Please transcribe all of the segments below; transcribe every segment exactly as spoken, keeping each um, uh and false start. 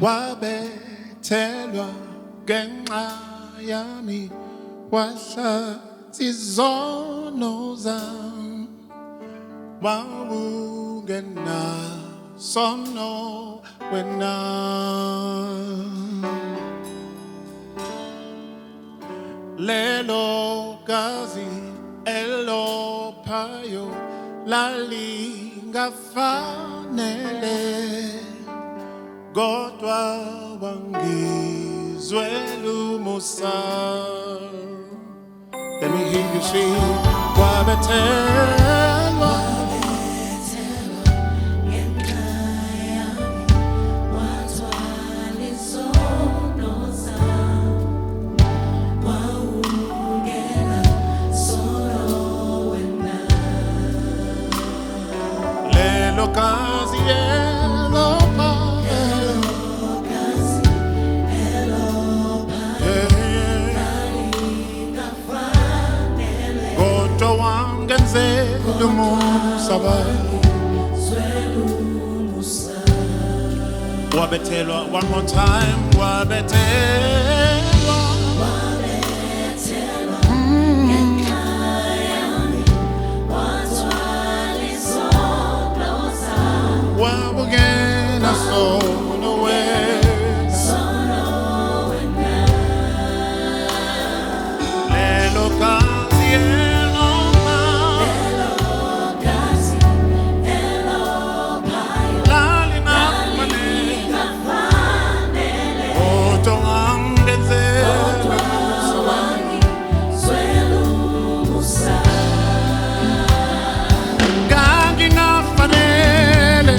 wabethelwa ngenxa yami wahlaza izono zami wawungenasono wena lelo gazi elophayo lalingafanele kodwa wangizwela umusa. Let me hear you sing. Wabethelwa Kazi elopa, kazi elopa, Goto wangenze lumusaba, wabethelwa one more time, wabethelwa, wabethelwa, wabugena sono wena sono wena lelo kazi elopa lelo kazi elopa lali nafanele oto angeze swelu musa gangi nafanele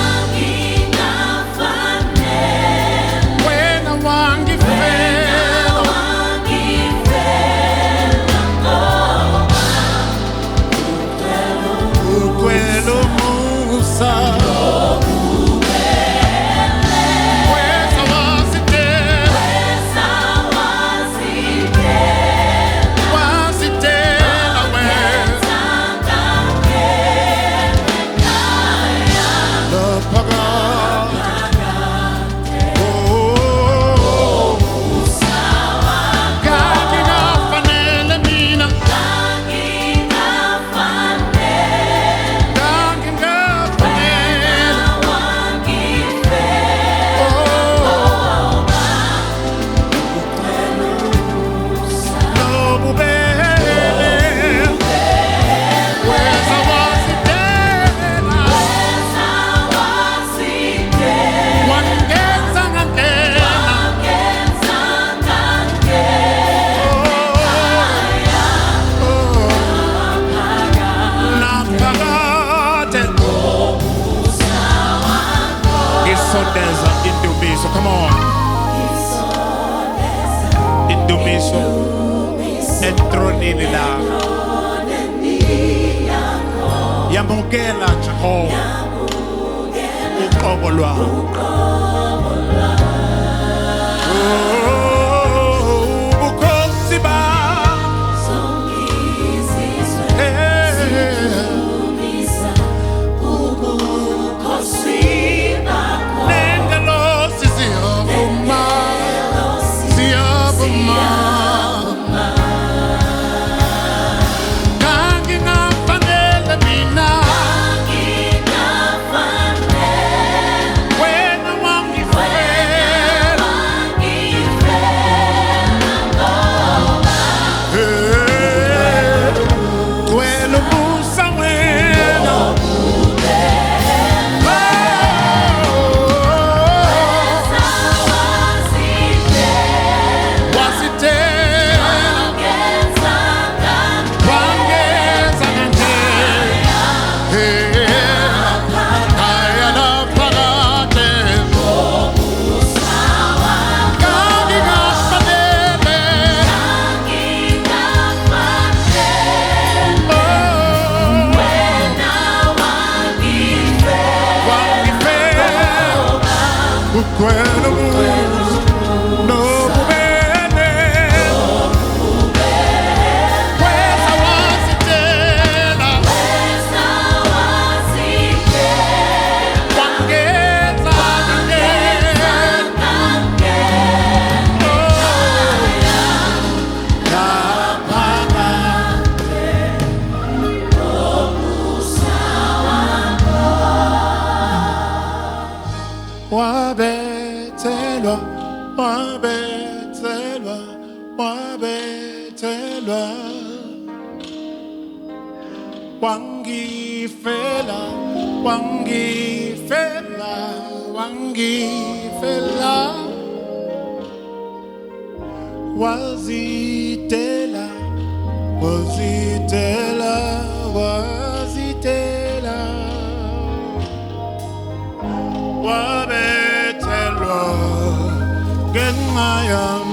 So come on. Indumiso entronini la yamukela Jehova uqobolwa ubukhosi ba songizizwe ubukhosi When I want you wabethelwa wangifela wangifela wangifela wazitela wazitela wazitela wabethelwa ngenxa yami